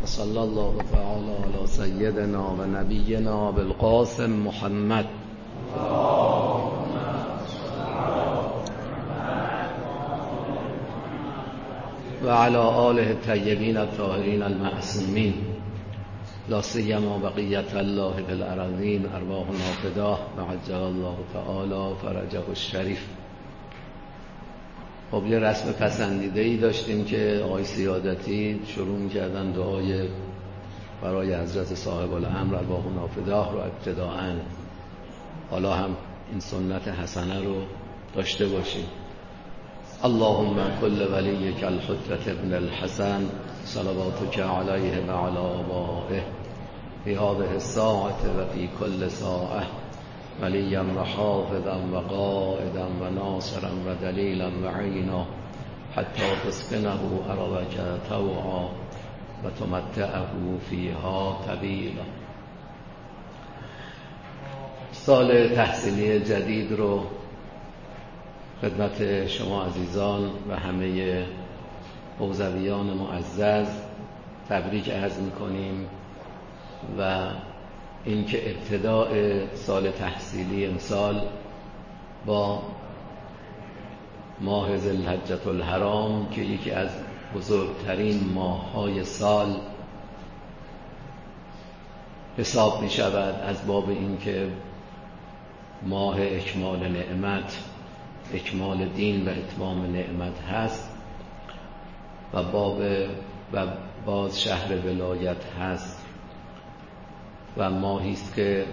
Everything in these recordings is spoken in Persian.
صلی الله تعالی علی سیدنا و نبینا بالقاسم محمد و علی آله الطیبین الطاهرین المعصومین، لا سیما بقیة الله فی الارضین، ارواحنا فداه و عجل الله تعالی فرجه الشریف. خب یه رسم پسندیده‌ای داشتیم که آقای سیادتی شروع می‌کردن دعای برای حضرت صاحب الامر ارواحنا فداه رو ابتداءً، حالا هم این سنت حسنه رو داشته باشیم. اللهم کل ولیک الحجة ابن الحسن صلواتک علیه و علی آبائه فی هذه الساعة و فی کل ساعة ولیا و حافظا و قائدا و ناصرا و دلیلا و عینا حتی تسکنه ارضک طوعا و تمتعه فیها طویلا. سال تحصیلی جدید رو خدمت شما عزیزان و همه حوزویان معزز تبریک عرض می‌کنیم و اینکه ابتداء سال تحصیلی امسال با ماه ذوالحجة الحرام که یکی از بزرگترین ماه‌های سال حساب می‌شود، از باب اینکه ماه اکمال نعمت، اکمال دین و اتمام نعمت هست و باز شهر ولایت هست و ماهی است که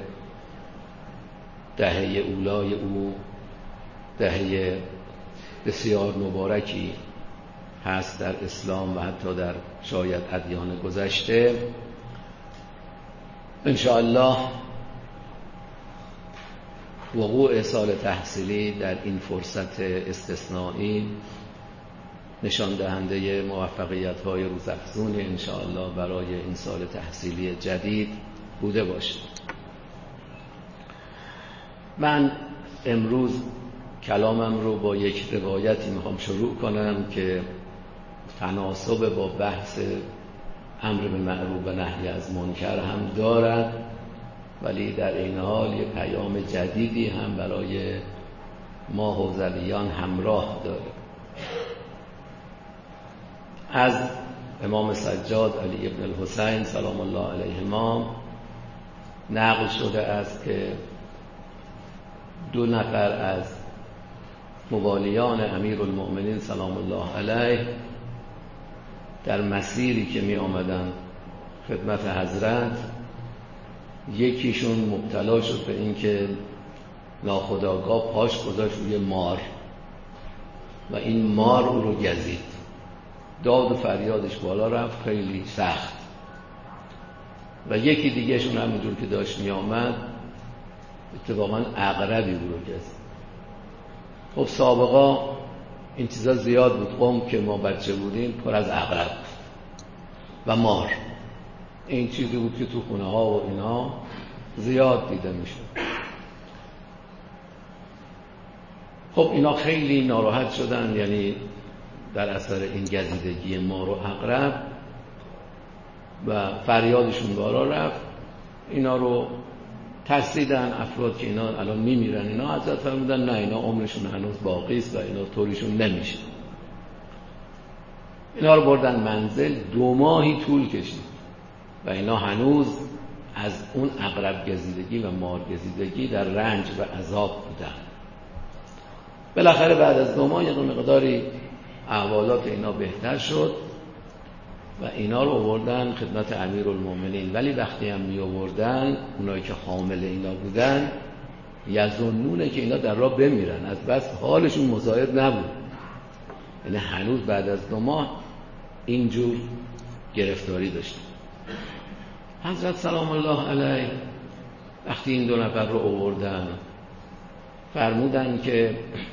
دهه اولای او دهه بسیار مبارکی هست در اسلام و حتی در شاید ادیان گذشته. انشاءالله وقوع سال تحصیلی در این فرصت استثنایی نشان دهنده موفقیت‌های روزافزون انشاءالله برای این سال تحصیلی جدید بوده باشد. من امروز کلامم رو با یک روایتی میخوام شروع کنم که تناسب با بحث امر بالمعروف و نهی از منکر هم دارد، ولی در این حال یک پیام جدیدی هم برای ما حوزویان همراه داره. از امام سجاد علی ابن الحسین سلام الله علیهما نقل شده است که 2 نفر از موالیان امیرالمؤمنین سلام الله علیه در مسیری که می آمدن خدمت حضرت، یکیشون مبتلا شد به این که ناخودآگاه پاش گذاشت روی مار و این مار او رو گزید. داد و فریادش بالا رفت، خیلی سخت. و یکی دیگه شون همونجور که داشت می آمد اتفاقا عقربی او رو گزید. خب سابقا این چیزا زیاد بود، قوم که ما بچه بودیم پر از عقرب و مار، این چیزی بود که تو خونه ها و اینا زیاد دیده میشه. خب اینا خیلی ناراحت شدن، یعنی در اثر این گزیدگی مار و عقرب، و فریادشون بالا رفت. اینا رو ترسیدن افراد که اینا الان میمیرن. اینا حضرت فرمودن نه، اینا عمرشون هنوز باقی است و اینا طوریشون نمیشه. اینا رو بردن منزل، 2 ماهی طول کشید و اینا هنوز از اون عقرب گزیدگی و مار گزیدگی در رنج و عذاب بودن. بالاخره بعد از 2 ماه یه مقداری احوالات اینا بهتر شد و اینا رو آوردن خدمت امیرالمؤمنین. ولی وقتی هم می آوردن، اونایی که حامل اینا بودن یظنونه که اینا در راه بمیرن، از بس حالشون مساعد نبود. یعنی هنوز بعد از 2 ماه اینجور گرفتاری داشتن. حضرت سلام الله علیه وقتی این 2 نفر رو آوردن فرمودن که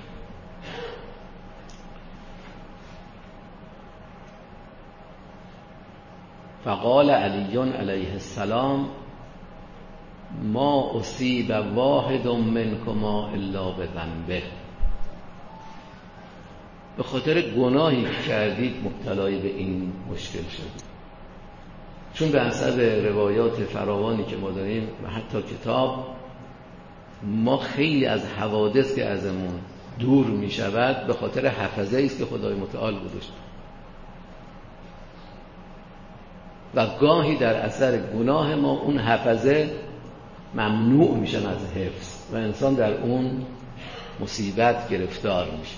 فقال علی علیه السلام ما اصیب واحد منکما الا بذنبه. به خاطر گناهی که کردید مبتلای به این مشکل شدید. چون به اثر روایات فراوانی که ما داریم و حتی کتاب، ما خیلی از حوادث که ازمون دور می شود به خاطر حفظه است که خدای متعال گذاشت و گاهی در اثر گناه ما اون حفظه ممنوع میشن از حفظ و انسان در اون مصیبت گرفتار میشه.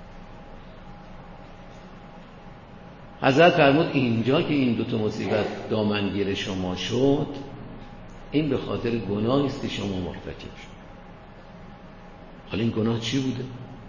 حضرت فرمود اینجا که این دوتا مصیبت دامنگیر شما شد، این به خاطر گناهی است که شما مرتکب شد. حالا این گناه چی بوده؟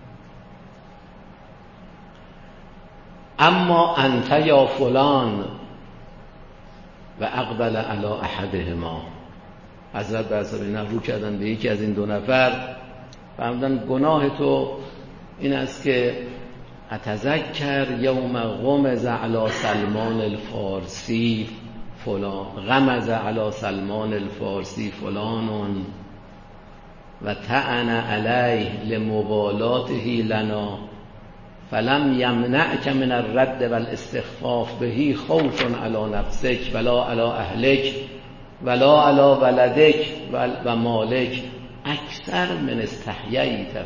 اما انت یا فلان و اقبل علی احدهما. حضرت بر حساب این رو کردن به یکی از این دو نفر، فرمودن گناه تو این است که اتذکر یوم غمز علی سلمان الفارسی فلان، غمز علی سلمان الفارسی فلان و طعن علیه لمبالاته لنا فلم یمنعک من الرد والاستخفاف به خوف علی نفسک ولا علی اهلک ولا علی ولدک و مالک اکثر من استحییته.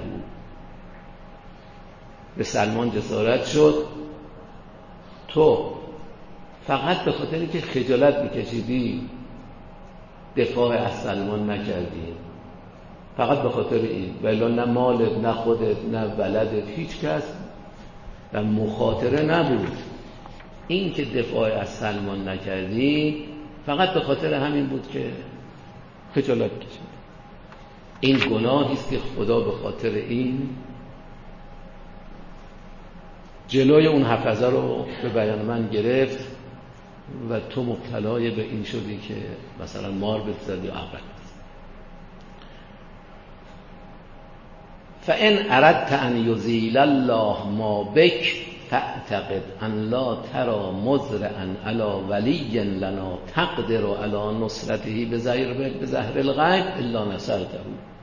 به سلمان جسارت شد، تو فقط به خاطر که خجالت میکشیدی دفاع از سلمان نکردی، فقط به خاطر این، ولی نه مالت نه خودت نه ولدت هیچ کس در مخاطره نبود. این که دفاع از سلمان نکردی فقط به خاطر همین بود که خجالت کشید. این گناهی است که خدا به خاطر این جلوی اون حفظه رو به بیان من گرفت و تو مبتلای به این شدی که مثلا مار بزد یا عقل. فَإِنْ أَرَدْتَ أَنْ يُزِيلَ اللَّهُ مَا بِكَ فَاعْتَقِدْ أَنْ لَا تَرَى مُزْرِعًا عَلَى وَلِيٍّ لَنَا تَقْدِرُ عَلَى نُصْرَتِهِ بِظَهْرِ الْغَیْبِ إِلَّا نَصَرْتَهُ.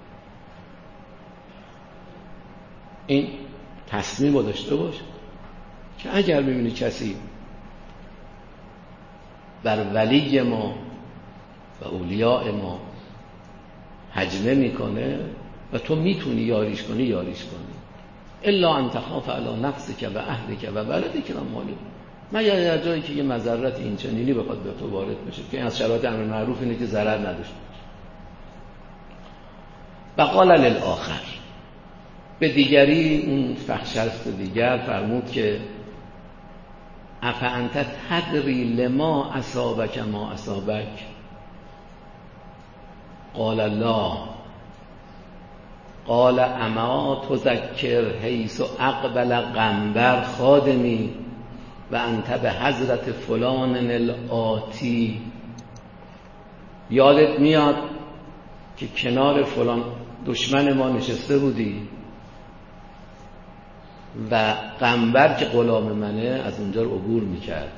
این تصمیم رو داشته باش که اگر می‌بینی کسی بر ولی ما و اولیاء ما هجمه میکنه و تو میتونی یاریش کنی یاریش کنی. الا ان تخاف علی نفسک و اهلک و بلدک و مالک، مگر در جایی که یه مضرت این چنینی بخواد به تو وارد بشه که از شرایط امر معروف اینه که ضرر نداشته باشه. و قال للآخر، به دیگری اون شخص دیگر فرمود که افانت تدری لما اصابک ما اصابک؟ قال لا. قال اما تذکر حیث اقبل قنبر خادمی و انت به حضرت فلان الآتی. یادت میاد که کنار فلان دشمن ما نشسته بودی و قنبر که غلام منه از اونجا رو عبور میکرد،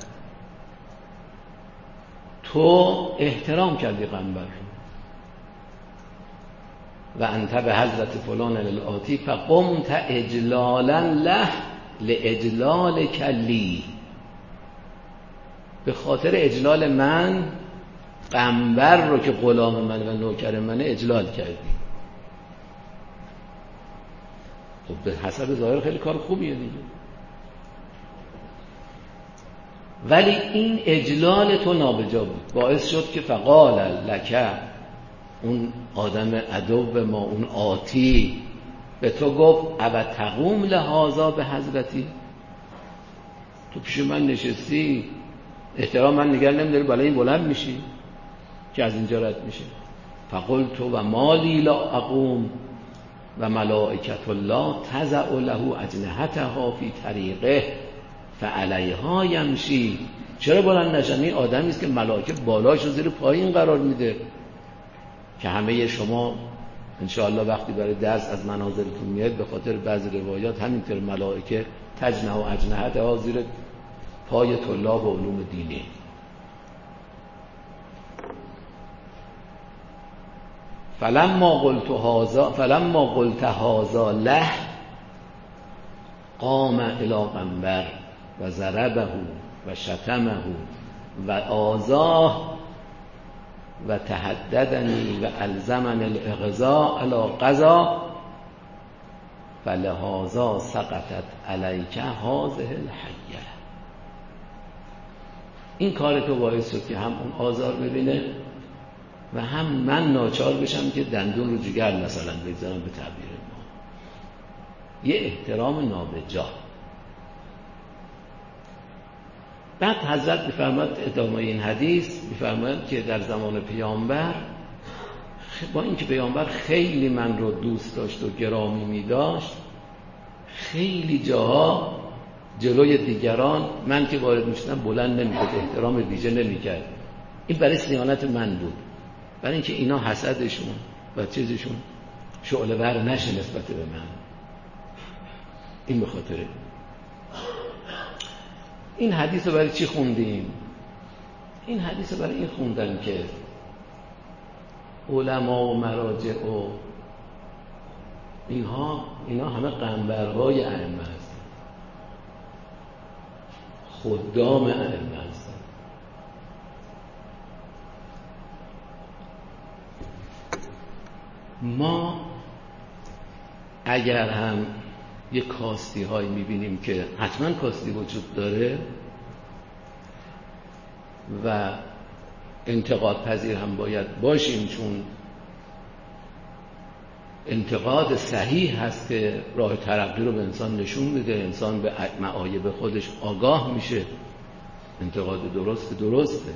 تو احترام کردی قنبر و انت به حضرت فلان الآتی فقمت اجلالا له لاجلالک لی. به خاطر اجلال من قنبر رو که غلام من و نوکر منه اجلال کردی. خب به حسب ظاهر خیلی کار خوبیه دیگه، ولی این اجلال تو نابجا بود، باعث شد که فقال لک، اون آدم عدو ما، اون آتی به تو گفت ابا تقوم لهذا به حضرتی، تو پیش من نشستی احترام من نگه نمیداری، بالا این بلند میشی که از اینجا رد میشه. فقلت و مالی لا اقوم و ملائکت الله تضع له اجنحتها فی طریقه فعلیها یمشی. چرا بلند نشم؟ این آدمی است که ملائکه بالاشو زیر پایین قرار میده که همه شما انشاءالله وقتی برای درس از منازلتون میاد به خاطر بعضی روایات همینطور ملائکه تجنح و اجنحتها زیر پای طلاب و علوم دینی. فلما قلت هذا له قام الی قنبر و ضربه و شتمه و آزاه و تهددنی و الزمن الاغضاء علی قضا فلهذا سقطت علیک هذه الحیه. این کار تو باعث شد که هم اون آزار ببینه و هم من ناچار بشم که دندون رو جگر مثلا بگذارم، به تعبیر ما یه احترام نابجا. بعد حضرت می‌فرماد ادامه این حدیث می‌فرماد که در زمان پیامبر با اینکه پیامبر خیلی من رو دوست داشت و گرامی می‌داشت، خیلی جاها جلوی دیگران من که وارد می‌شدم بلند نمی‌شد، احترام ویژه نمی‌کرد. این برای صیانت من بود، برای اینکه اینا حسدشون و چیزشون شعله ور نشه نسبت به من. این به خاطر این حدیث رو برای چی خوندیم؟ این حدیث رو برای این خوندن که علما و مراجع و اینا همه قنبرهای ائمه هستن، خدام ائمه هستن. ما اگر هم یه کاستی هایی میبینیم که حتما کاستی وجود داره و انتقاد پذیر هم باید باشیم، چون انتقاد صحیح هست که راه ترقی رو به انسان نشون میده، انسان به معایب خودش آگاه میشه. انتقاد درسته.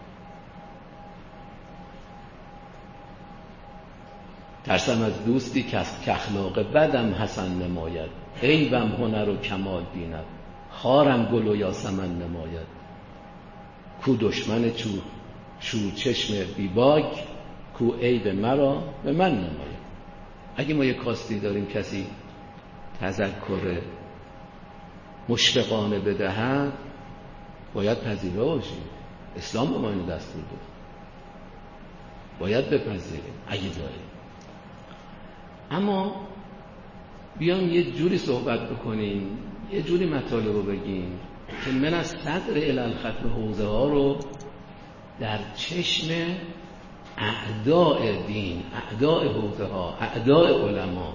ترسم از دوستی که اخلاق بدم حسن نماید، عیبم هنر و کمال بیند، خارم گل و یاسمن نماید، کو دشمن شور چشم بیباک، کو عیب مرا به من نماید. اگه ما یه کاستی داریم کسی تذکر مشفقانه بدهد باید پذیرا باشیم. اسلام به ما اینو دستور داد، باید بپذیریم اگه داریم. اما بیام یه جوری صحبت بکنیم، یه جوری مطالب رو بگیم که من از صدر الی ختم حوزه ها رو در چشم اعداء دین، اعداء حوزه ها، اعداء علما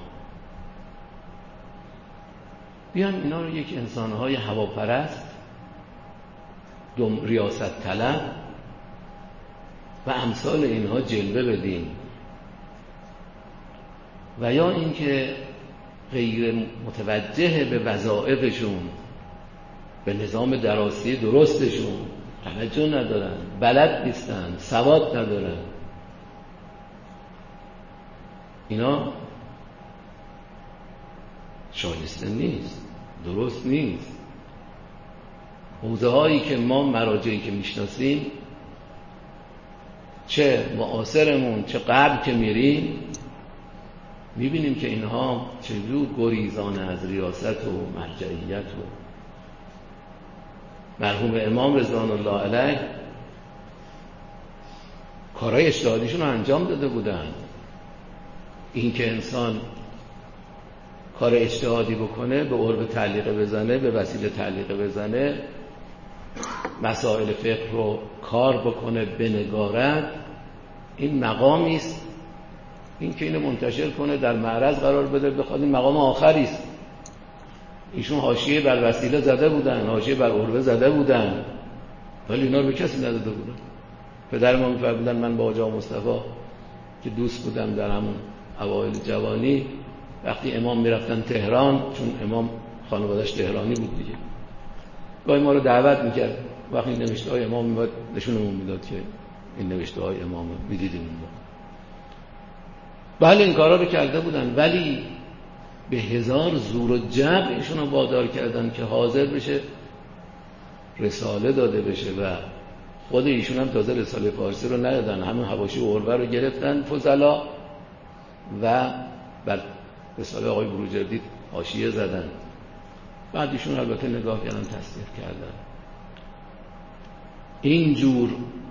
بیان اینا رو یک انسانهای هواپرست، ریاست طلب و امثال اینها جلوه بدیم، و یا اینکه غیر متوجه به وظایفشون، به نظام دراسی درستشون توجه ندارن، بلد نیستن، سواد ندارن. اینا شایسته نیست، درست نیست. حوزه هایی که ما مراجعی که میشناسیم، چه معاصرمون چه قبل که میریم، میبینیم که اینها چجور گریزان از ریاست و مرجعیت و مرحوم امام رضوان الله علیه کارهای اجتهادیشون رو انجام داده بودن. این که انسان کار اجتهادی بکنه، به قرب تعلیق بزنه، به وسیله تعلیق بزنه، مسائل فقه رو کار بکنه، بنگارد، این مقامی است. این که اینو منتشر کنه، در معرض قرار بده، بخواد، این مقام آخری است. ایشون حاشیه بر وسیله زده بودن، حاشیه بر عروه زده بودن، ولی اینا رو به کسی نداده بودن. پدر ما می‌فرمودن من با آقا مصطفی که دوست بودم در همون اوایل جوانی، وقتی امام میرفتن تهران، چون امام خانواده‌اش تهرانی بود دیگه، گاهی ما رو دعوت میکرد، وقتی نوشته‌های امام میاد نشونمون میداد که این نوشته‌های امام میدیدیم اون موقع. بله این کارا رو کرده بودن، ولی به هزار زور و جبر ایشون رو وادار کردن که حاضر بشه رساله داده بشه، و خود ایشون هم تازه رساله فارسی رو ندادن، همون حواشی و عروه رو گرفتن فضلا و بر رساله آقای بروجردی حاشیه زدن. بعد ایشون البته نگاه کردن، تصدیق کردن. اینجور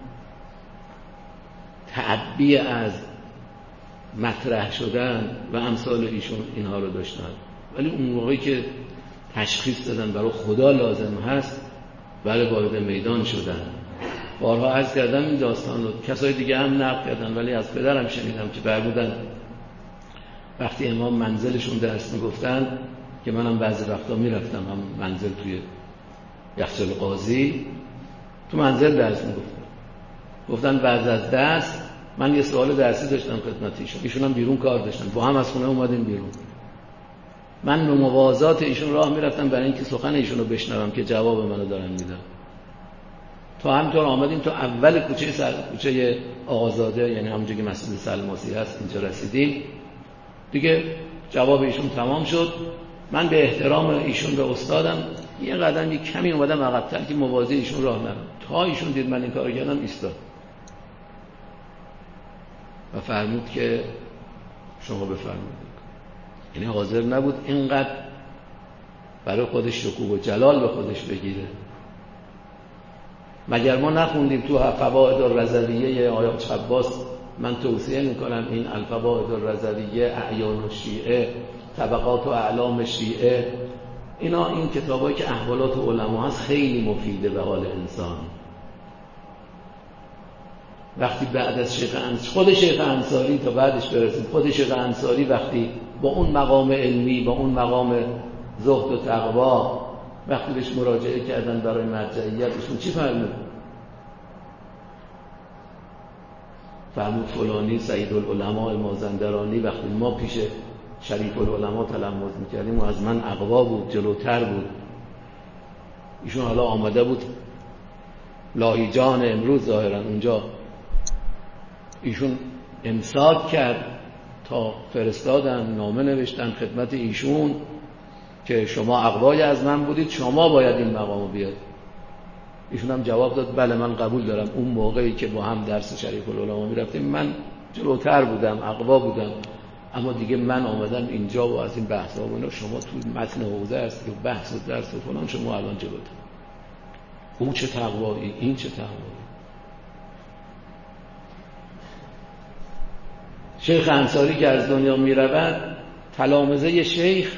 تعبیه از مطرح شدن و امثال ایشون اینها رو داشتن، ولی اون موقعی که تشخیص دادن برای خدا لازم هست، برای وارد میدان شدن. بارها عرض کردم این داستان رو، کسای دیگه هم نقل کردن، ولی از پدرم شنیدم که فرمودن وقتی امام منزلشون درس میگفتن که منم بعضی وقتا میرفتم هم منزل توی یخچال قاضی، تو منزل درس میگفتن. گفتن بعد از درس من یه سوال درسی داشتم خدمت ایشون هم بیرون کار داشتن، با هم از خونه اومدیم بیرون. من به موازات ایشون راه میرفتم برای اینکه سخن ایشون رو بشنوم که جواب منو دارن میدن. تا همینطور آمدیم تو اول کوچه آقازاده، یعنی همونجا که مسجد سلماسی هست، اینجا رسیدیم دیگه. جواب ایشون تمام شد. من به احترام ایشون به استادم یه قدم یک کمی اومدم عقب‌تر که موازی ایشون راه نرم. تا ایشون دید من این کارو کردم ایستاد و فرمود که شما بفرمایید. یعنی حاضر نبود اینقدر برای خودش شکوه و جلال به خودش بگیره. مگر ما نخوندیم تو فوائد الرضویه آیات عباس؟ من توصیه میکنم این الفوائد الرضویه، اعیان الشیعه، طبقات و اعلام شیعه، اینا این کتابایی که احوالات علما هست خیلی مفیده به حال انسان. وقتی بعد از خود شیخ انصاری تا بعدش برسیم، خود شیخ انصاری وقتی با اون مقام علمی، با اون مقام زهد و تقوا، وقتی بهش مراجعه کردن برای مرجعیتشون چی فرمود؟ فرمود فلانی سید العلماء مازندرانی وقتی ما پیش شریف العلماء تلمذ میکردیم و از من اقوا بود، جلوتر بود. ایشون حالا آمده بود لاهیجان امروز ظاهرا اونجا، ایشون امساک کرد تا فرستادن نامه نوشتن خدمت ایشون که شما اقوای از من بودید، شما باید این مقامو بیاد. ایشون هم جواب داد بله من قبول دارم، اون موقعی که با هم درس شریف العلماء میرفتیم من جلوتر بودم، اقوا بودم، اما دیگه من آمدم اینجا و از این بحثا و شما تو متن حوزه هست که بحث و درس و فلان، شما الان جلوتر. او چه تقوایی، این چه تقوایی. شیخ انصاری که از دنیا میرود، تلامذه شیخ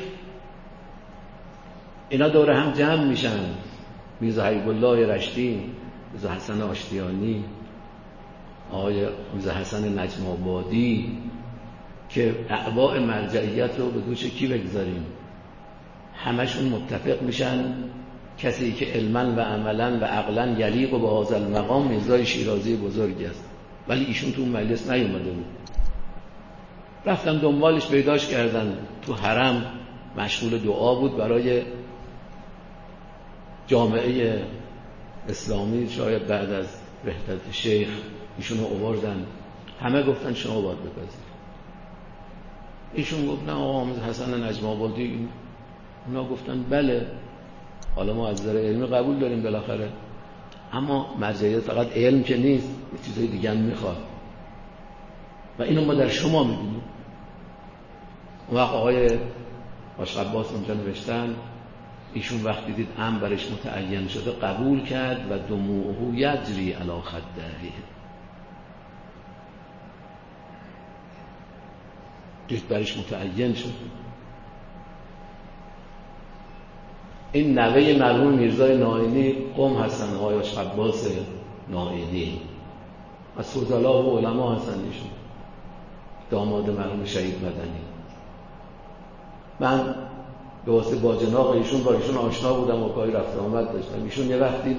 اینا دور هم جمع میشن، میرزا حبیب الله رشتی، میرزا حسن آشتیانی، آقای میرزا حسن نجم آبادی، که اعباء مرجعیت رو به دوش کی بگذاریم؟ همشون متفق میشن کسی که علما و عملا و عقلا یلیق و به هذا المقام میرزای شیرازی بزرگ است. ولی ایشون تو مجلس نیومده بود. رفتن دنبالش پیداش کردن، تو حرم مشغول دعا بود برای جامعه اسلامی، شاید بعد از وحدت شیخ ایشون رو آوردن. همه گفتن شما باید بپذیرید. ایشون گفت نه آقا حسن نجم آبادی. اونا گفتن بله، حالا ما از نظر علمی قبول داریم بالاخره، اما مرجعیت فقط علم که نیست، یه چیزای دیگه هم میخواد و اینو ما در شما میبینیم. اون وقت آقای آش عباس اونجا نوشتن ایشون وقتی دید امر برش متعین شده قبول کرد و دموعه یجری علی خدیه. دید برش متعین شد. این نوه مرحوم میرزای نائینی قم هستن، آقای آش عباس نائینی، از فضلا و علما هستن. ایشون داماد مرحوم شهید مدنی. من به واسه با جناق ایشون با ایشون آشنا بودم و کاری رفت آمد داشتم. ایشون یه وقتی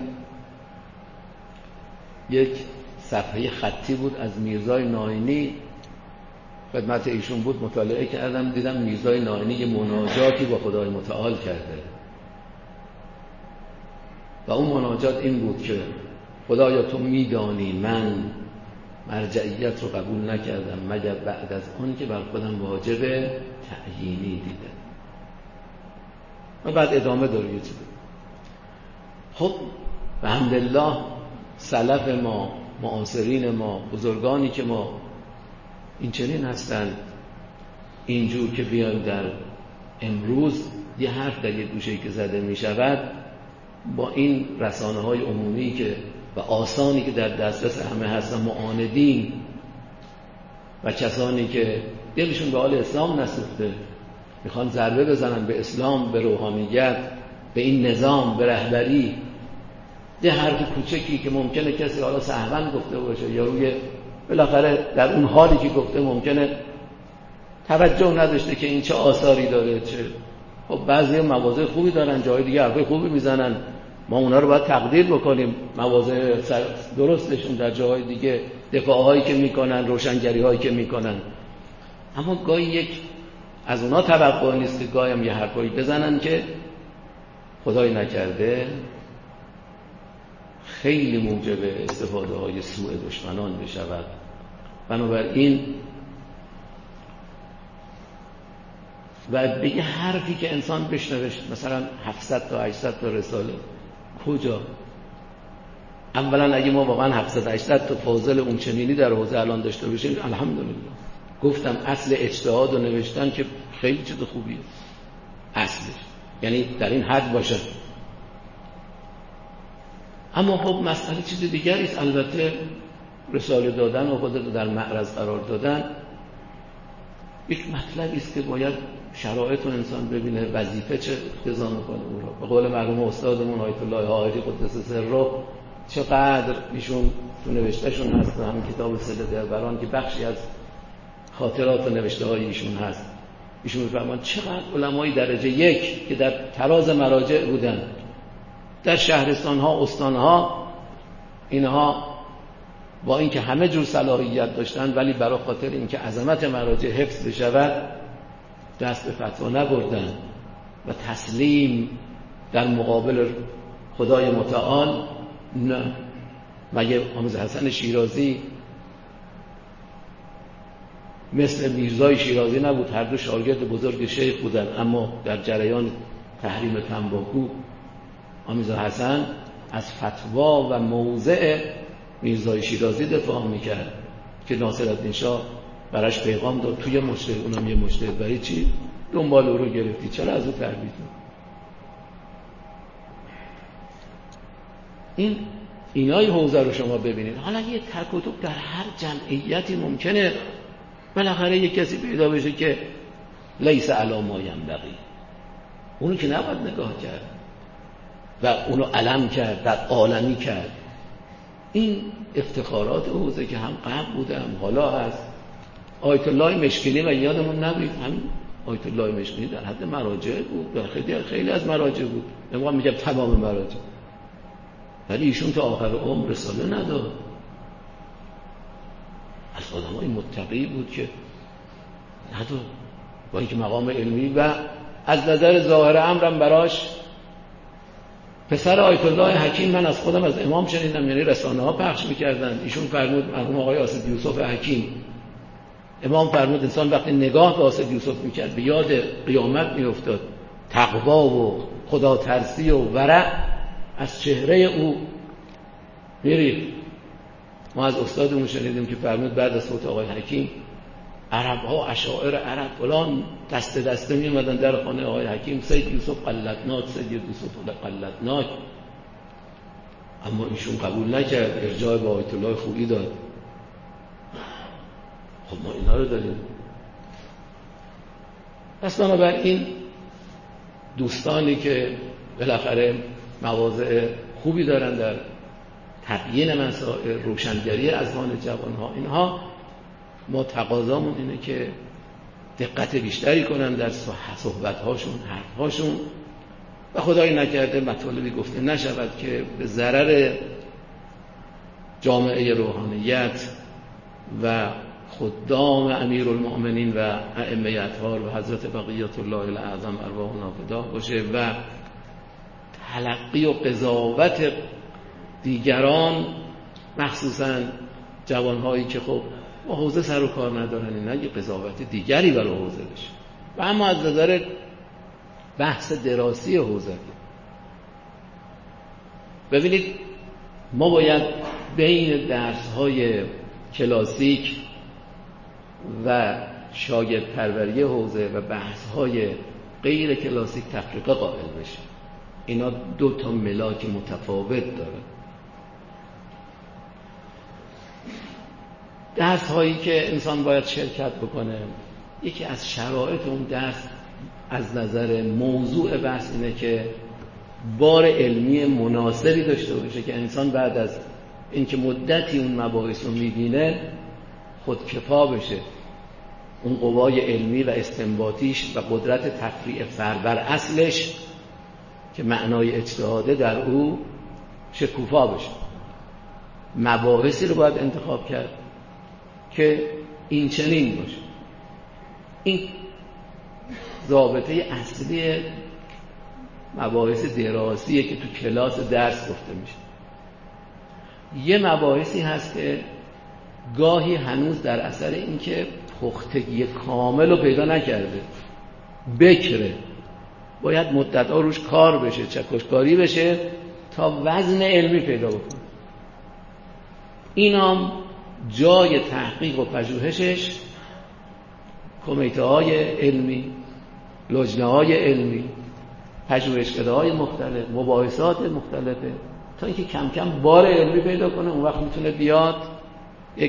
یک صفحه خطی بود از میرزای نائینی خدمت ایشون بود، مطالعه کردم دیدم میرزای نائینی یه مناجاتی با خدای متعال کرده و اون مناجات این بود که خدایا تو میدانی من مرجعیت رو قبول نکردم مگر بعد از آن که بر خودم واجب تعیینی دیدم. و بعد ادامه داره یه چیزی. خب الحمدلله سلف ما، معاصرین ما، بزرگانی که ما این چنین هستن، اینجور که بیان در امروز یه حرف در یه گوشه‌ای که زده می شود با این رسانه‌های عمومی که و آسانی که در دسترس همه هستن معاندین و کسانی که دلشون به حال اسلام نسوخته میخوان ضربه بزنن به اسلام، به روحانیت، به این نظام، به رهبری، یه حرف کوچکی که ممکنه کسی حالا سهواً گفته باشه یا روی بالاخره در اون حالی که گفته ممکنه توجه نداشته که این چه آثاری داره، چه خب بعضی مواضع خوبی دارن، جای دیگه حرفای خوبی میزنن، ما اونا رو باید تقدیر بکنیم، مواضع درستشون در جاهای دیگه، دفاعهایی که میکنن، روشنگری‌هایی که میکنن. اما گاهی یک از اونا توقع نیست که گاهی هم یه حرفایی بزنن که خدای نکرده خیلی موجب استفاده های سوء دشمنان بشود. بنابراین و به یه حرفی که انسان بشنوه، مثلا 700 تا 800 تا رساله، کجا؟ اولا اگه ما واقعا 700 800 تا فاضل اون چنینی در حوزه الان داشته باشیم الحمدلله. گفتم اصل اجتهاد و نوشتن که خیلی چیز خوبیه، اصلش یعنی در این حد باشه. اما خب مسئله چیز دیگری است. البته رساله دادن و خودت در معرض قرار دادن یک مطلبی است که باید شرایط رو انسان ببینه، وظیفه چه اقتضا میکنه اون رو. به قول مرحوم استادمون آیت الله حائری قدس سره، چقدر ایشون تو نوشتهشون هست، همین کتاب صله دربران که بخشی از خاطرات و نوشته های ایشون هست، ایشون میفرمان چقدر علمای درجه یک که در تراز مراجع بودن در شهرستان ها، استان ها، اینها با اینکه همه جور صلاحیت داشتن ولی برای خاطر اینکه عظمت مراجع حفظ بشود دست به فتوا نبردن و تسلیم در مقابل خدای متعال نه. مگه حامد حسن شیرازی مثل میرزای شیرازی نبود؟ هر دو شاگرد بزرگ شیخ بودن، اما در جریان تحریم تنباکو حامد حسن از فتوا و موضع میرزای شیرازی دفاع میکرد که ناصرالدین شاه براش پیغام داد توی مجتهد، اونم یه مجتهد، برای چی دنبال او رو گرفتی، چرا از او تربیت؟ اینای حوزه رو شما ببینید. حالا یه تک و توک در هر جمعیتی ممکنه بالاخره یک کسی پیدا بشه که لیس علی ما ینبغی، اونو که نباید نگاه کرد و اونو علم کرد، در عالمی کرد. این افتخارات حوزه که هم قبل بوده هم حالا هست. آیت الله مشکینی و یادمون نبید، هم آیت الله مشکینی در حد مراجع بود، در خیلی از مراجع بود، نمیخوام میگم تمام مراجع، ولی ایشون تا آخر عمر رساله نداد. از آدمای متقی بود که نداد، با اینکه مقام علمی و از نظر ظاهر امرم براش پسر آیت الله حکیم، من از خودم از امام شنیدم، یعنی رسانه ها پخش میکردن، ایشون فرمود، مرحوم آقای آصف یوسف حکیم، امام فرمود انسان وقتی نگاه به آصف یوسف میکرد به یاد قیامت میافتاد، تقوا و خدا ترسی و ورع از چهره او میرید. ما از استادمون شنیدیم که فرمود بعد از فوت آقای حکیم عرب ها، اشاعر عرب فلان دسته دسته می اومدن در خانه آقای حکیم، سید یوسف قلتناک، سید یوسف قلتناک، اما ایشون قبول نکرد، ارجاع به آیت الله خویی داد. خب ما اینا رو داریم. پس بنابراین دوستانی که بالاخره مواضع خوبی دارن در تبیین مسائل، روشنگری اذهان جوانها، اینها ما تقاضامون اینه که دقت بیشتری کنن در صحبت‌هاشون، حرف‌هاشون و خدای نکرده مطالبی گفته نشود که به ضرر جامعه روحانیت و خدام امیرالمؤمنین و ائمه اطهار و حضرت بقیت الله الاعظم ارواحنا فداه باشه و تلقی و قضاوت دیگران، مخصوصا جوانهایی که خب با حوزه سر و کار ندارن، اینا یه قضاوت دیگری برای حوزه بشه. و اما از نظر بحث دراسی حوزه ببینید، ما باید بین درس‌های کلاسیک و شاگرد پروری حوزه و بحث‌های غیر کلاسیک تفریقه قائل بشیم. اینا دو تا ملاک متفاوت داره. درس هایی که انسان باید شرکت بکنه، یکی از شرایط اون درس از نظر موضوع بحث اینه که بار علمی مناسبی داشته باشه که انسان بعد از اینکه مدتی اون مباحث رو میبینه خودکفا بشه، اون قوای علمی و استنباطیش و قدرت تفریع فرع بر اصلش که معنای اجتهاده در او شکوفا بشه. مباحثی رو باید انتخاب کرد که این چنین باشه. این ضابطه اصلی مباحث دراسیه که تو کلاس درس گفته میشه. یه مباحثی هست که گاهی هنوز در اثر اینکه پختگی کامل رو پیدا نکرده، بکره، باید مدت‌ها روش کار بشه، چکشکاری بشه تا وزن علمی پیدا بکنه. اینام جای تحقیق و پژوهشش کمیته‌های علمی، لجنه‌های علمی، پژوهشگاه‌های مختلف، مباحثات مختلفه، تا اینکه کم کم بار علمی پیدا کنه. اون وقت میتونه بیاد یک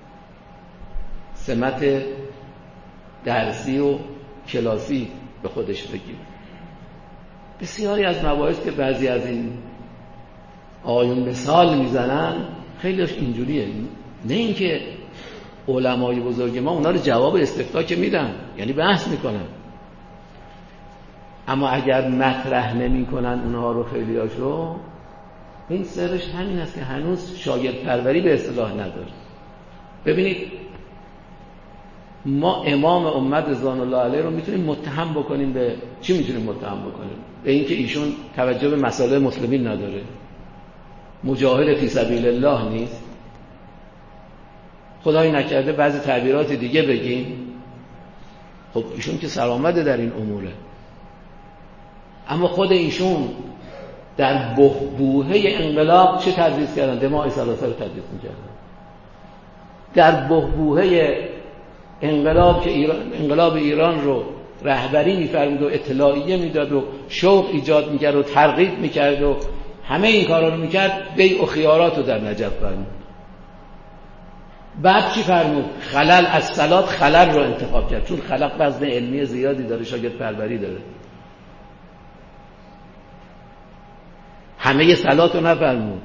سمت درسی و کلاسی به خودش بگیره. بسیاری از مباحث که بعضی از این آیون مثال میزنن خیلیش اینجوریه. نه اینکه علمای بزرگ ما اونا رو جواب استفتاء که میدن، یعنی بحث میکنن، اما اگر مطرح نمیکنن اونها رو خیلیاشو، این سرش همین است که هنوز شاگرد پروری به اصطلاح نداره. ببینید ما امام امت رضوان الله علیه رو میتونیم متهم بکنیم به چی؟ میتونیم متهم بکنیم به اینکه ایشون توجه به مسائل مسلمین نداره، مجاهد فی سبیل الله نیست، خدای نکرده بعضی تعبیرات دیگه بگیم. خب ایشون که سرآمده در این اموره، اما خود ایشون در بحبوحه انقلاب چه تدریس کردن؟ دماء ثلاثه رو تدریس میکردن. در بحبوحه انقلاب که انقلاب ایران رو رهبری می‌فرمود و اطلاعیه میداد و شوق ایجاد میکرد و ترغیب میکرد و همه این کارا رو میکرد، بیع و خیارات رو در نجف فرمود. بعد چی فرمود؟ خلل از صلات خلل رو انتخاب کرد، چون خلق وزن علمی زیادی داره، شاگرد پروری داره. همه صلات رو نفرمود،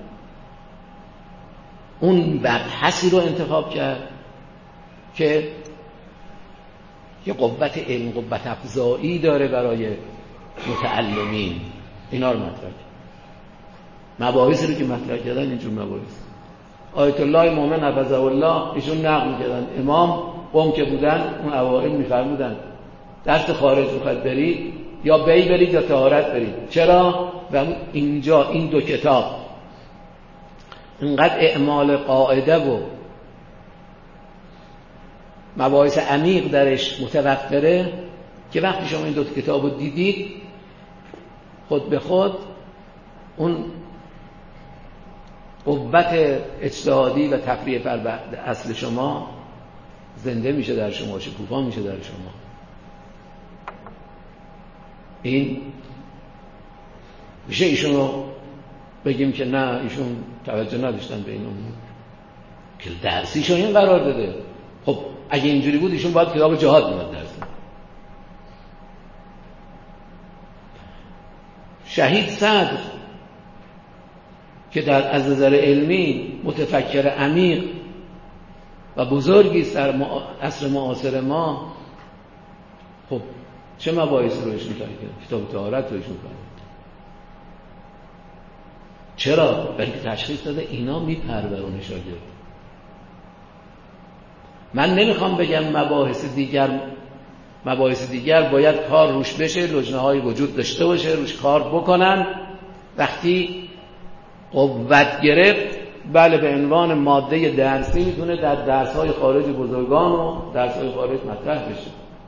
اون مبحثی رو انتخاب کرد که یه قوت علم، قوت افزایی داره برای متعلمین. اینا رو مطرح کرد. مباحثی رو که مطرح کردن اینجور مباحث. آیت الله مومن حفظه الله ایشون نقل می‌کردن امام قوم که بودن اون اوائل می‌فرمودن درس خارج می‌خواد برید یا بی برید یا طهارت برید. چرا؟ و اینجا این دو کتاب اینقدر اعمال قاعده و مباحث عمیق درش متوفره که وقتی شما این دو کتاب رو دیدید خود به خود اون قوت اجتهادی و تفریع بر اصل شما زنده میشه در شما، شکوفا میشه در شما. این میشه ایشونو بگیم که نه ایشون توجه نداشتن به این امور که درسیشون این قرار داده. خب اگه اینجوری بود ایشون باید کتاب جهاد میاد درس. شهید صدر که در از نظر علمی متفکر عمیق و بزرگی در عصر معاصر ما، خب چه مباحثی رو ایشون کرد؟ کتاب طهارت رو ایشون کرد. چرا؟ برای که تشخیص داده اینا میپرورونه شاگرد. من نمیخوام بگم مباحث دیگر باید کار روش بشه، لجنه‌های وجود داشته باشه، روش کار بکنن. وقتی قوت گرفت بله به عنوان ماده درسی میتونه در درس‌های خارج بزرگان و درس‌های خارج مطرح بشه.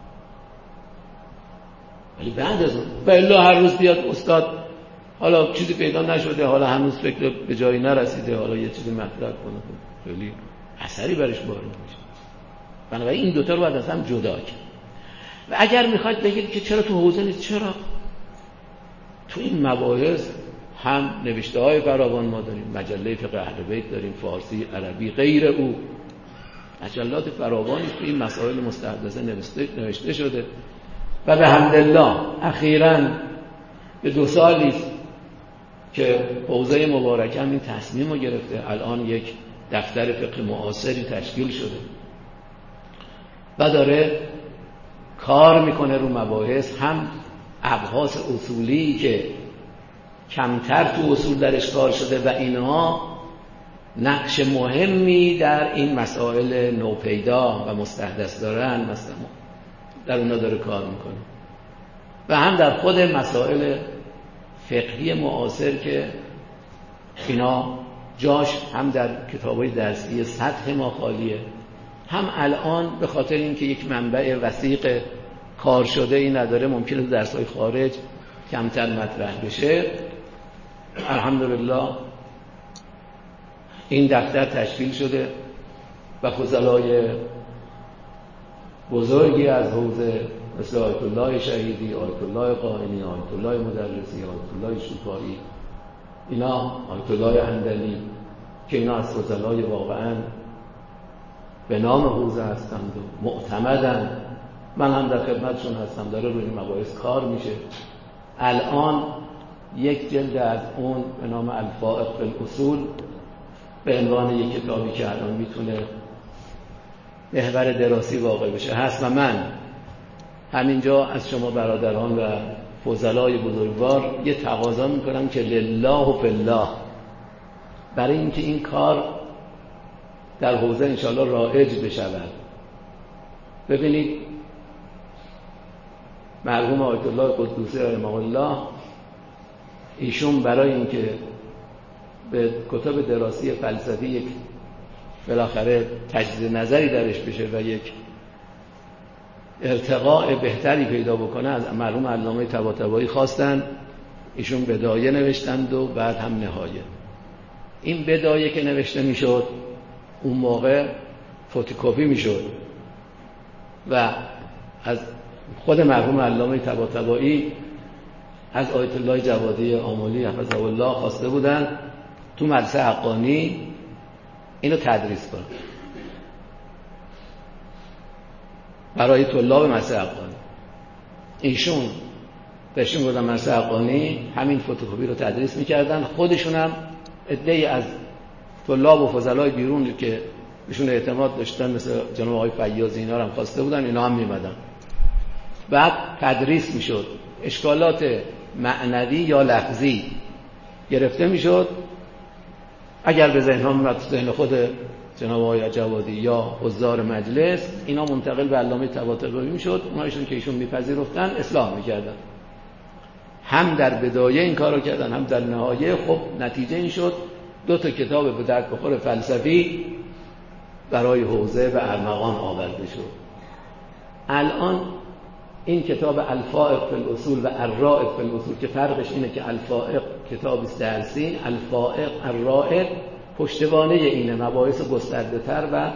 ولی بعد از اون بله هر روز بیاد استاد حالا چیزی پیدا نشده، حالا هنوز فکر به جایی نرسیده، حالا یه چیزی مطرح کنه، خیلی اثری برش وارد میشه. بنابراین این دوتا رو باید از هم جدا کرد. و اگر میخواید بگید که چرا تو حوزه نیست، چرا تو این مباحث هم نوشته های فراوان ما داریم، مجله فقه اهل بیت داریم، فارسی، عربی، غیر او مجلات فراوانی تو این مسائل مستحدثه نوشته شده. و به حمدالله اخیراً به 2 سالی که حوزه مبارکه هم این تصمیم رو گرفته. الان یک دفتر فقه معاصری تشکیل شده و داره کار میکنه رو مباحث، هم ابحاث اصولی که کمتر تو اصول درش کار شده و اینها نقش مهمی در این مسائل نوپیدا و مستحدث دارن، مثلا در اونا داره کار میکنه، و هم در خود مسائل فقهی معاصر که اینا جاش هم در کتابای درسی سطح ما خالیه، هم الان به خاطر اینکه یک منبع وثیق کار شده ای نداره، ممکنه درس‌های خارج کمتر مطرح بشه. الحمدلله این دفتر تشکیل شده و فضلای بزرگی از حوزه مثل آیت الله شهیدی، آیت الله قائنی، آیت الله مدرسی، آیت الله شوکاری، اینا، آیت الله اندلی، که اینا از فضلای واقعا به نام حوزه هستند و معتمدن. من هم در خدمتشون هستم، داره روی این مباحث کار میشه. الان یک جلد از اون به نام الفائق فی الاصول به عنوان یک کتابی که الان میتونه محور دراسی واقع بشه هست و من همینجا از شما برادران و فضلای بزرگوار یه تقاضا میکنم که لله و فی الله، برای اینکه این کار در حوزه انشاءالله رایج بشود. ببینید مرحوم آیت الله قدوسی رحمه الله، ایشون برای اینکه به کتاب دراسی فلسفی یک بالاخره تجدید نظری درش بشه و یک ارتقاء بهتری پیدا بکنه، از مرحوم علامه طباطبایی خواستن ایشون بدایه نوشتند و بعد هم نهایه. این بدایه که نوشته میشد اون موقع فتوکپی میشد و از خود مرحوم علامه طباطبایی از آیت الله جوادی آملی حفظه الله خواسته بودن تو مدرسه حقانی اینو تدریس کنه برای طلاب مدرسه حقانی. ایشون بهشون بودن مدرسه حقانی همین فتوکپی رو تدریس میکردن، خودشون هم عده‌ای از طلاب و فضلای بیرون که بهشون اعتماد داشتن مثل جناب آقای فیاضی اینا رو هم خواسته بودن، اینا هم میمدن. بعد تدریس میشد، اشکالات معنوی یا لفظی گرفته میشد، اگر به ذهن ها میمد ذهن خود جناب آقای جوادی یا حضار مجلس، اینا منتقل به علامه طباطبایی میشد، اونایشون که ایشون میپذیرفتن اصلاح میکردن. هم در بدایه این کارو کردن هم در نهایه. خب نتیجه این شد 2 کتاب به درد بخور فلسفی برای حوزه و ارمغان آورده شد. الان این کتاب الفائق فی الاصول و الرائد فی الاصول که فرقش اینه که الفائق کتاب است درسی، الفائق الرائد پشتوانه اینه، مباحث گسترده تر و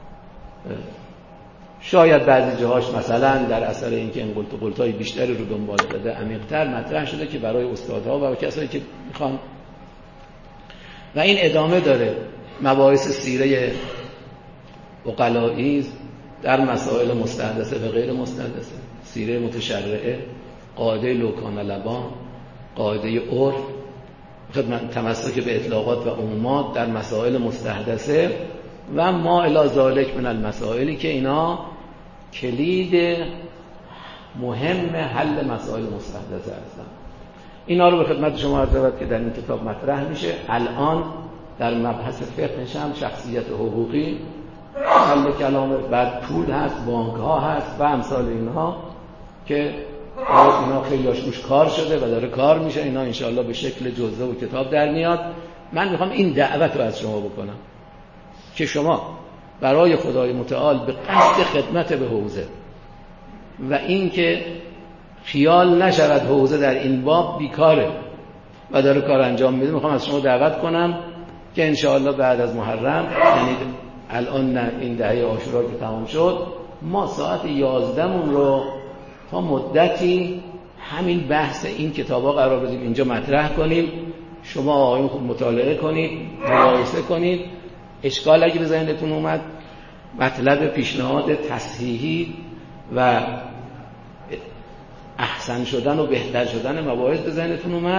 شاید بعضی جاهاش مثلا در اثر اینکه این قلت‌های بیشتری رو دنبال داده عمیق‌تر مطرح شده که برای استادها و کسایی که میخوان. و این ادامه داره. مباحث سیره عقلایی در مسائل مستحدثه و غیر مستحدثه، سیره متشرعه، قاعده لوکان لبان، قاعده عرف، خدمت تمسک به اطلاقات و عمومات در مسائل مستحدثه و ما الی ذالک من المسائلی که اینا کلید مهم حل مسائل مستحدثه هستن. اینا رو به خدمت شما عرض کردم که در این کتاب مطرح میشه. الان در مبحث فقهش هم شخصیت حقوقی حل کلامه، بعد پول هست، بانک ها هست و امثال اینها که اینا خیلی روش کار شده و داره کار میشه. اینا انشاءالله به شکل جزوه و کتاب در میاد. من میخوام این دعوت رو از شما بکنم که شما برای خدای متعال به قصد خدمت به حوزه و این که خیال نشود حوزه در این باب بیکاره و داره کار انجام میده، میخوام از شما دعوت کنم که انشاءالله بعد از محرم، یعنی الان این دهه عاشورا که تمام شد، ما ساعت 11 رو تا مدتی همین بحث این کتابا قرار بدیم اینجا مطرح کنیم. شما آقایون خوب مطالعه کنید، مقایسه کنید. اشکال اگه به ذهنتون اومد مطلب پیشنهاد تصحیحی و احسن شدن و بهتر شدن مباحث به ذهنتون اومد،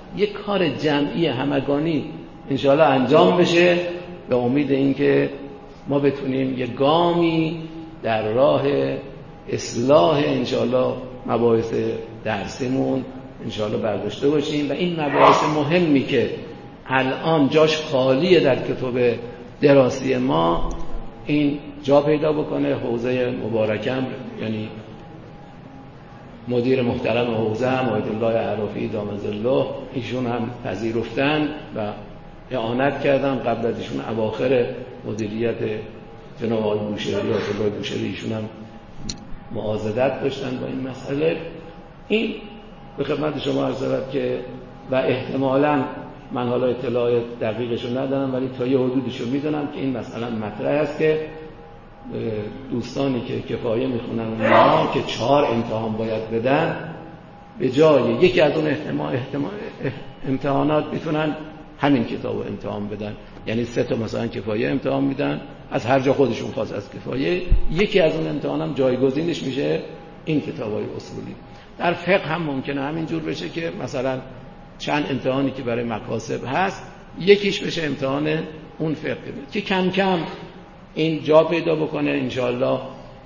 یک کار جمعی همگانی انشاءالله انجام بشه، به امید اینکه ما بتونیم یک گامی در راه اصلاح انشاءالله مباحث درسیمون انشاءالله برداشته باشیم و این مباحث مهمی که الان جاش خالیه در کتب دراسی ما این جا پیدا بکنه. حوزه مبارکم یعنی مدیر محترم حوزه هم آیت الله عرافی دام ظله، ایشون هم پذیرفتن و اعانت کردن. قبل از ایشون اواخر مدیریت جناب آقای بوشهری، آیت الله بوشهری، ایشون هم معاضدت داشتن با این مسئله. این به خدمت شما عرض شود که و احتمالاً من حالا اطلاع دقیقشو ندارم ولی تا یه حدودشو میدونم که این مسئله مطرح است که دوستانی که کفایه میخونن اونها که 4 امتحان باید بدن، به جای یکی از اون امتحانات میتونن همین کتابو امتحان بدن. یعنی 3 تا مثلا کفایه امتحان میدن از هر جا خودشون خواست از کفایه، یکی از اون امتحان هم جایگزینش میشه این کتابای اصولی. در فقه هم ممکنه همینجور بشه که مثلا چند امتحانی که برای مکاسب هست یکیش بشه امتحان اون فقه که کم کم این جا پیدا بکنه انشاءالله.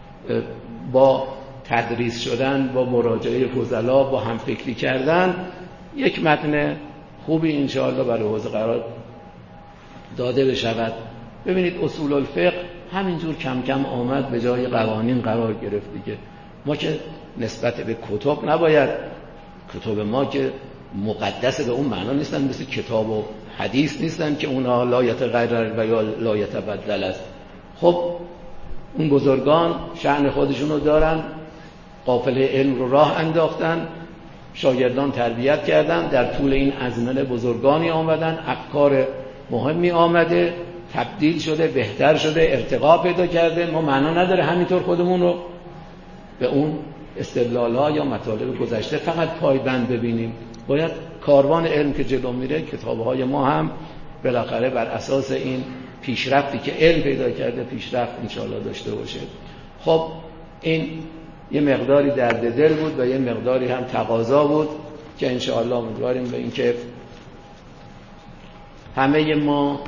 با تدریس شدن، با مراجعه فضلا، با هم فکری کردن یک متن خوبی انشاءالله برای حوزه قرار داده بشود. ببینید اصول الفقه همینجور کم کم آمد به جای قوانین قرار گرفت دیگه. ما که نسبت به کتب نباید، کتب ما که مقدس به اون معنا نیستن، مثل کتاب و حدیث نیستن که اونها لا یتغیر و یا لا یتبدل است. خب اون بزرگان شأن خودشونو دارن، قافله علم رو راه انداختن، شاگردان تربیت کردن، در طول این ازمنه بزرگانی آمدن، افکار مهمی آمده، تبدیل شده، بهتر شده، ارتقا پیدا کرده. ما معنا نداره همینطور خودمون رو به اون استدلال‌ها یا مطالب گذشته فقط پایبند ببینیم. باید کاروان علم که جلو میره، کتاب‌های ما هم بالاخره بر اساس این پیشرفتی که علم پیدا کرده پیشرفت انشاءالله داشته باشه. خب این یه مقداری درد دل بود و یه مقداری هم تقاضا بود که انشاءالله امیدواریم به این که همه ما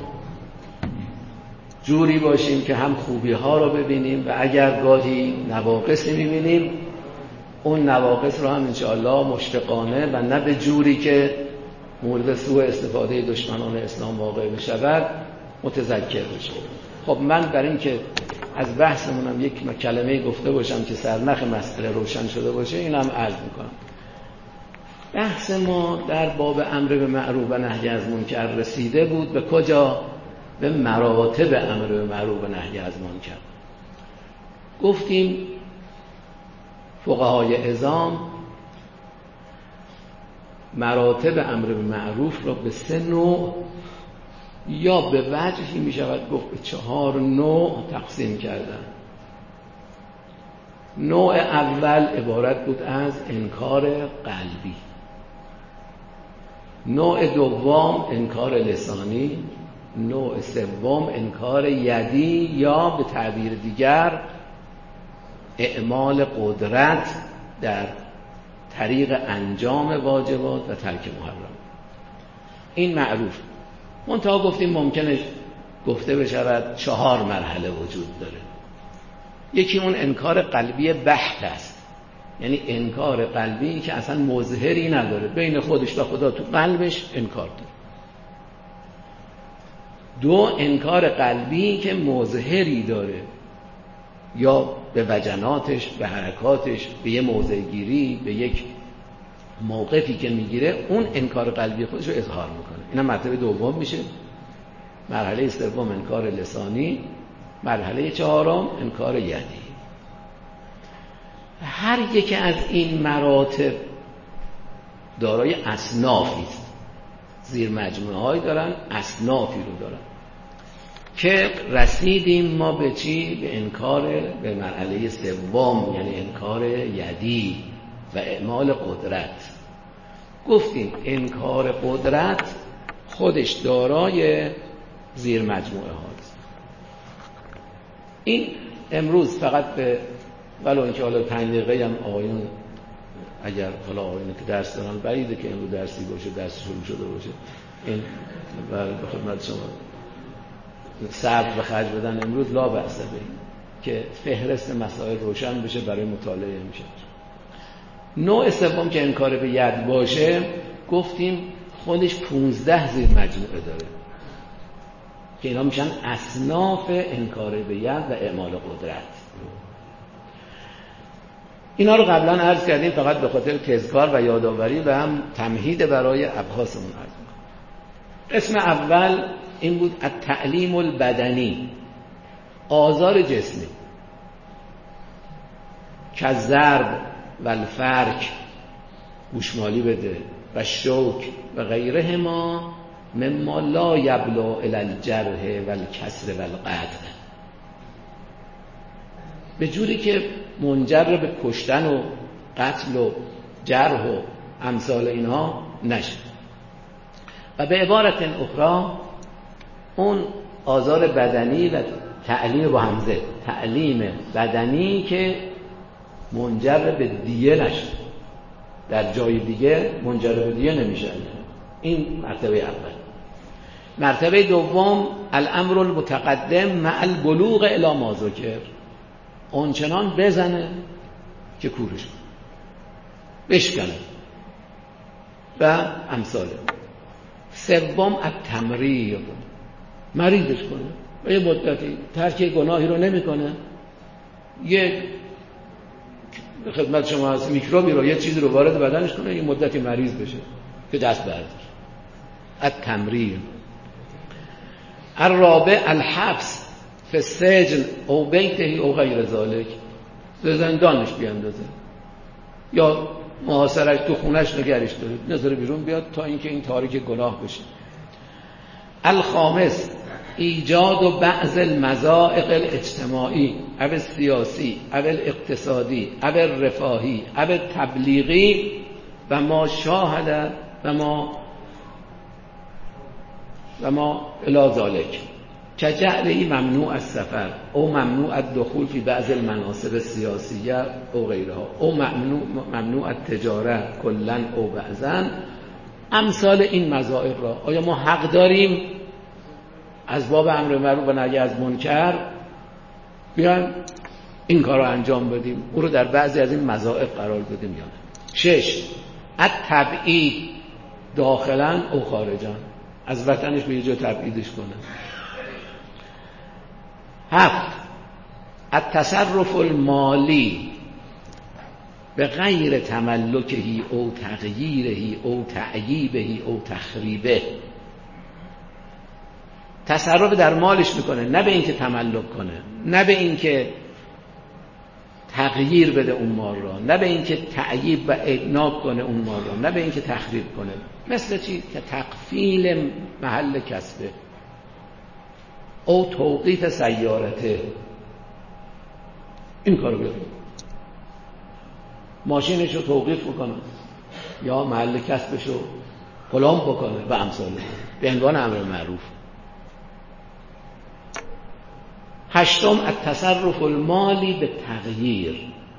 جوری باشیم که هم خوبی ها رو ببینیم و اگر گاهی نواقصی میبینیم اون نواقص رو هم انشاءالله مشفقانه و نه به جوری که مورد سوء استفاده دشمنان اسلام واقع بشود متذکر بشیم. خب من برای این که از بحثمونم یک کلمه گفته باشم که سرنخ مسئله روشن شده باشه اینم عرض میکنم. بحث ما در باب امر به معروف و نهی از منکر رسیده بود به کجا؟ به مراتب امر به معروف و نهی از منکر. گفتیم فقهای عظام مراتب امر به معروف را به 3 نوع یا به وجهی می شود گفت به 4 نوع تقسیم کردن. نوع اول عبارت بود از انکار قلبی، نوع دوم انکار لسانی، نوع سوم انکار یدی یا به تعبیر دیگر اعمال قدرت در طریق انجام واجبات و ترک محرم. این معروف. منتها گفتیم ممکنه گفته بشود 4 مرحله وجود داره. یکی اون انکار قلبی بحت است، یعنی انکار قلبی که اصلا مظهری نداره، بین خودش و خدا تو قلبش انکار داره. 2 انکار قلبی که مظهری داره، یا به وجناتش، به حرکاتش، به یه موضع گیری، به یک موقفی که میگیره اون انکار قلبی خودش رو اظهار میکنه. اینا مرتبه دوم میشه. مرحله سوم انکار لسانی، مرحله چهارم انکار یدی. هر یک از این مراتب دارای اصنافی است، زیر مجموعه هایی دارن، اصنافی رو دارن که رسیدیم ما به چی؟ به انکار، به مرحله سوم، یعنی انکار یدی و اعمال قدرت. گفتیم انکار قدرت خودش دارای زیر مجموعه هاست. این امروز فقط به ولو اینکه حالا 5 دقیقه هم آقایون اگر حالا آقایون که درس دارن بعیده که امروز درسی باشه، درس شروع شده باشه، این به خدمت شما صبر به خرج بدن امروز لا بأس به، که فهرست مسائل روشن بشه برای مطالعه میشه. نوع سوم که انکار به ید باشه، گفتیم خودش 15 زیر مجموعه داره که اینا میشن اصناف انکار به ید و اعمال قدرت. اینا رو قبلا عرض کردیم، فقط به خاطر تذکار و یادآوری و هم تمهید برای ابحاثمون عرض می‌کنم. اسم اول این بود التعلیم البدنی، آزار جسمی که ضرب و الفرک، گوشمالی بده و شوک و غیره ما مما لا یبلغ الی الجرح و الکسر و القطع، به جوری که منجر به کشتن و قتل و جرح و امثال اینها نشه. و به عبارت اخرى اون آزار بدنی و تعلیم با همزه، تعلیم بدنی که منجر به دیه نشه، در جای دیگه منجر به دیه نمیشه. این مرتبه اول. مرتبه دوم الامر المتقدم مع البلوغ الی ما ذکر، اونچنان بزنه که کورش بشکنه و امثاله. سوم التمریض، مریضش کنه و یه مدتی ترک گناهی رو نمی کنه، یه خدمت شما هست میکروبی رو، یه چیزی رو وارد بدنش کنه، یه مدتی مریض بشه که دست بردار. التمریض. الرابع الحبس فی السجن او بیته او غیر ذلک، به زندانش بیاندازه یا محاصرش تو خونش نگرش داره، نذاره بیرون بیاد تا اینکه این تاریک گناه بشه. الخامس ایجاد بعض المضائق الاجتماعی او السیاسی او الاقتصادی او الرفاهی او التبلیغی و ما شاهد و ما الی ذلک کجعله ممنوع السفر او ممنوع الدخول فی بعض المناصب السیاسیه او غیرها او ممنوع التجاره کلا او بعضا. امثال این مضائق را آیا ما حق داریم از باب امر معروف و نهی از منکر بیان این کار رو انجام بدیم، او رو در بعضی از این مضائق قرار بدیم یا نه؟ 6 التبعید داخلا او خارجا، از وطنش به یه جا تبعیدش کنه. 7 التصرف المالی به غیر تملکهی او تغییرهی او تعییبهی او تخریبه، تصرف در مالش میکنه، نه به اینکه تملک کنه، نه به اینکه تغییر بده اون مال را، نه به اینکه تعییب و ادناک کنه اون مال را، نه به اینکه تخریب کنه. مثل چی؟ که تقفیل محل کسبه او توقیف سیارته، این کارو بیاره، ماشینشو توقیف بکنه یا محل کسبشو فلان بکنه و امثاله به عنوان امر معروف. 8 التصرف المالی به تغییر،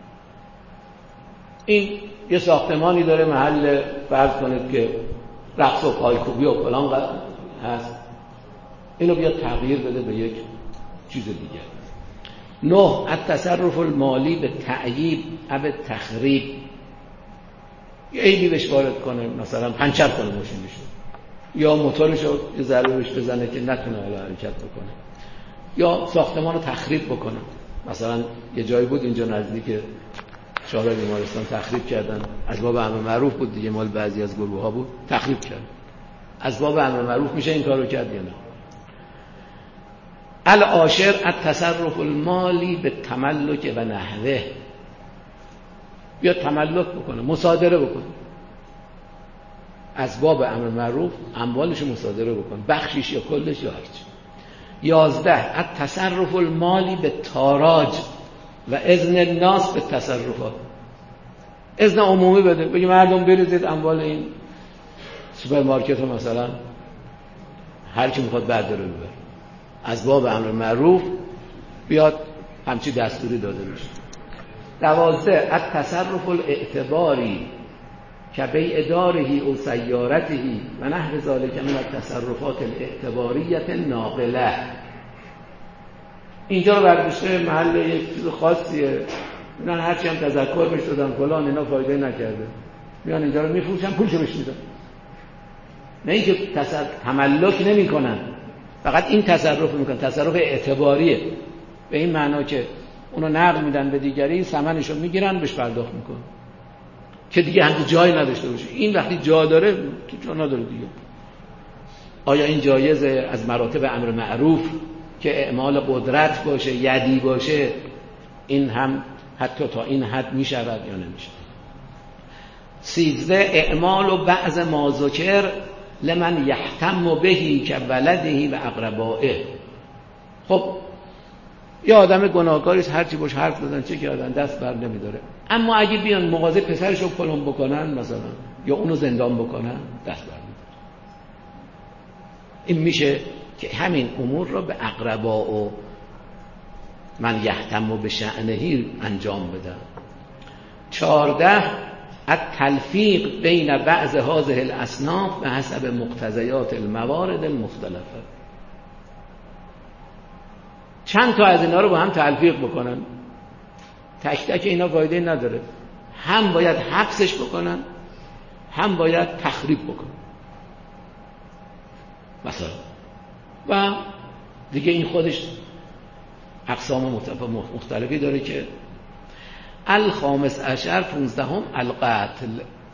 این یه ساختمانی داره محل فرض کنید که رقص و پایکوبی و فلان هست، اینو بیاد تغییر بده به یک چیز دیگه. 9 التصرف المالی به تعییب او تخریب، یه عیبی بهش وارد کنه، مثلا پنچر کنه ماشینشو یا موتورشو یه ضربه بهش بزنه که نتونه حالا حرکت بکنه، یا ساختمان رو تخریب بکنه. مثلا یه جایی بود اینجا نزدیک شاهراه بیمارستان تخریب کردن، از باب امر معروف بود دیگه، مال بعضی از گروه ها بود تخریب کرد. از باب امر معروف میشه این کارو کرد یا نه؟ العاشر التصرف المالی به تملک و نحوه، بیا تملک بکنه، مصادره بکنه، از باب امر معروف اموالش مصادره بکنه، بخشیش یا کلش یا هرچی. 11 التصرف المالی به تاراج و اذن الناس به تصرفات، اذن عمومی بده، بگی مردم بریزید اموال این سوپرمارکت رو مثلا هر کی میخواد برداره ببره، از باب امر معروف بیاد همچی دستوری داده میشه. 12 التصرف الاعتباری که بیع داره او سیارته و نحو ذلک من التصرفات الاعتباریت ناقله. اینجا رو برداشته محل یک چیز خاصیه، اینا هرچی هم تذکر بهش دادن فلان اینا فایده نکرده، میان اینجا رو میفروشن پولشو بهش میدن. نه اینکه تملک نمیکنن، فقط این تصرف میکنن، تصرف اعتباریه، به این معنا که اونو نقد میدن به دیگری، ثمنشو میگیرن بهش پرداخت میکنن که دیگه هم جای نداشته باشه. این وقتی جا داره که جا نداره دیگه. آیا این جایزه از مراتب امر معروف که اعمال قدرت باشه، یدی باشه، این هم حتی تا این حد میشود یا نمیشه؟ 13 اعمال و بعض ما ذکر لمن یحتم بهی که ولدهی و اقربائه. خب یه آدم گناهکاری است، هرچی باش حرف بزنن چه کردن دست بر نمیداره، اما اگه بیان مغازه پسرشو پلم بکنن مثلا یا اونو زندان بکنن دست بر میداره. این میشه که همین امور رو به اقربا و من یحتم به شأنهی انجام بدن. 14 التلفیق بین بعض هذه الاصناف به حسب مقتضیات الموارد المختلفه. چند تا از اینا رو با هم تلفیق بکنن، تک تک اینا فایده نداره، هم باید حبسش بکنن هم باید تخریب بکنن مثلا. و دیگه این خودش اقسام مختلفی داره که الخامس عشر 15 القتل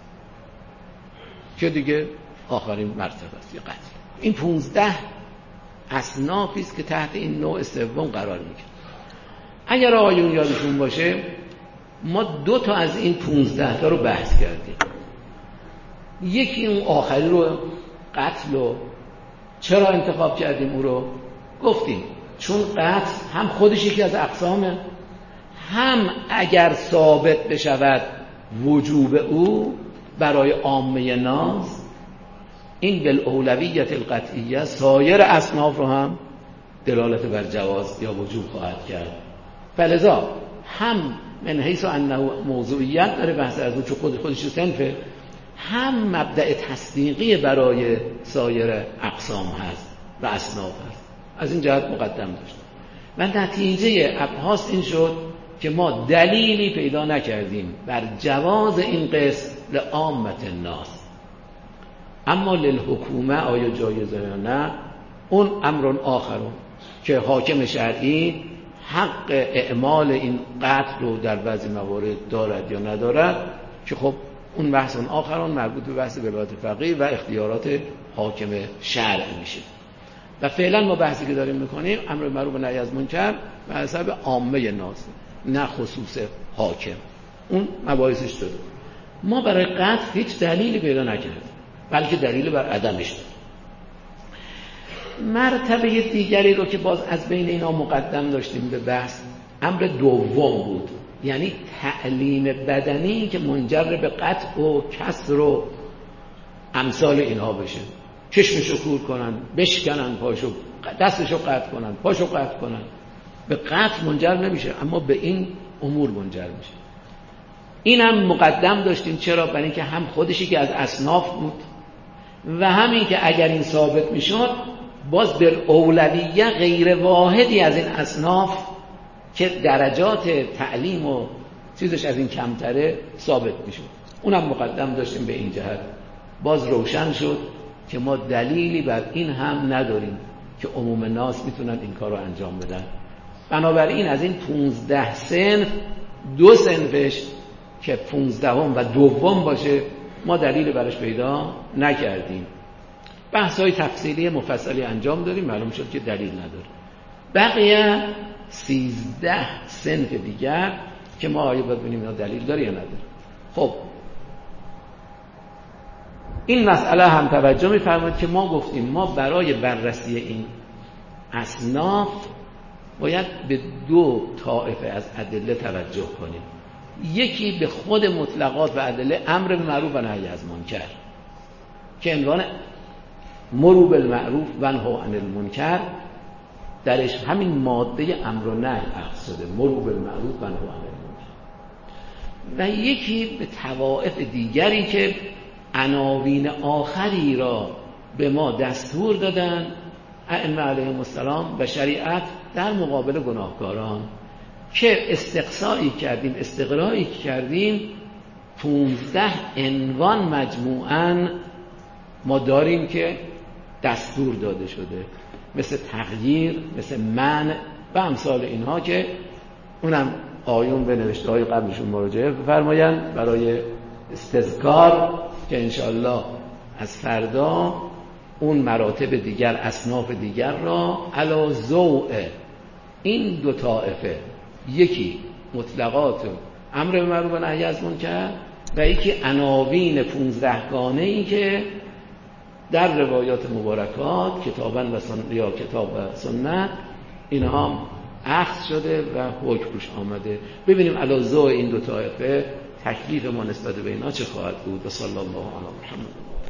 که دیگه آخرین مرتبه است، قتل. این 15 اصنافی است که تحت این نوع سوم قرار میگیره. اگر آقایون یادشون باشه ما 2 تا از این 15 تا رو بحث کردیم. یکی اون آخری رو، قتل رو چرا انتخاب کردیم؟ او رو گفتیم چون قتل هم خودش یکی از اقسامه، هم اگر ثابت بشود وجوب او برای عامه ناس، این بالاولویت القطعیه سایر اصناف رو هم دلالت بر جواز یا وجوب خواهد کرد. فلذا هم من حیث انه موضوعیت داره بحث از اون چون خودش صنفه، هم مبدأ تصدیقی برای سایر اقسام هست و اصناف هست. از این جهت مقدم داشت و نتیجه ابحاث این شد که ما دلیلی پیدا نکردیم بر جواز این قسم لعامة الناس، اما للحکومه آیا جایزه یا نه اون امر آخرون که حاکم شرعی حق اعمال این قتل رو در بعضی موارد دارد یا ندارد، که خب اون بحث آخرون مربوط به بحث ولایت فقیه و اختیارات حاکم شرع میشه. و فعلا ما بحثی که داریم میکنیم امر معروف و نهی از منکر به حسب عامه ناس، نه خصوص حاکم. اون مباحثش داره. ما برای قتل هیچ دلیلی پیدا نکردیم، بلکه دلیل بر عدمش داره. مرتبه دیگری رو که باز از بین اینا مقدم داشتیم به بحث، امر دوم بود، یعنی تعلیم بدنی که منجر به قطع و کسر و امثال اینها بشه. چشمشو کور کنن، بشکنن پاشو، دستشو قطع کنن، پاشو قطع کنن. به قطع منجر نمیشه اما به این امور منجر میشه. این هم مقدم داشتیم. چرا؟ برای اینکه هم خودشی که از اصناف بود و همین که اگر این ثابت میشد باز به اولویه غیر واحدی از این اصناف که درجات تعلیم و چیزش از این کمتره ثابت میشد. اونم مقدم داشتیم به این جهت. باز روشن شد که ما دلیلی بر این هم نداریم که عموم ناس میتونن این کار رو انجام بدن. بنابراین از این 15 صنف 2 صنفش که 15 و دوم باشه ما دلیل برش پیدا نکردیم. بحث‌های تفصیلی مفصلی انجام دادیم، معلوم شد که دلیل نداره. بقیه 13 صنف دیگر که ما آیا باید ببینیم اینا دلیل داره یا نداره. خب این مسئله هم توجه می‌فرمایید که ما گفتیم ما برای بررسی این اصناف باید به 2 طائفه از ادله توجه کنیم. یکی به خود مطلقات و ادله امر بالمعروف و نهی از منکر که عنوان مروا بالمعروف و نهوا عن المنکر، درش همین ماده امر و نهی اخذ شده، مروا بالمعروف و نهوا عن المنکر. و یکی به طوائف دیگری که عناوین آخری را به ما دستور دادن ائمه علیهم السلام و شریعت در مقابل گناهکاران که استقصایی کردیم، استقرایی کردیم. 15 عنوان مجموعاً ما داریم که دستور داده شده، مثل تغییر، مثل منع و امثال اینها که اونم آیون به نوشته های قبلشون مراجعه بفرمایند برای استذکار که انشاءالله از فردا اون مراتب دیگر، اصناف دیگر را علی ضوء این دو طائفه، یکی مطلقات امر به معروف و نهی از منکر و یکی عناوین 15 گانه‌ای که در روایات مبارکات کتاباً و سنت یا کتاب و سنت اینها اخذ شده و حکم روش آمده. ببینیم علی ضوء این دو طائفه تکلیف ما نسبت به اینا چه خواهد بود. و صلی الله علی محمد.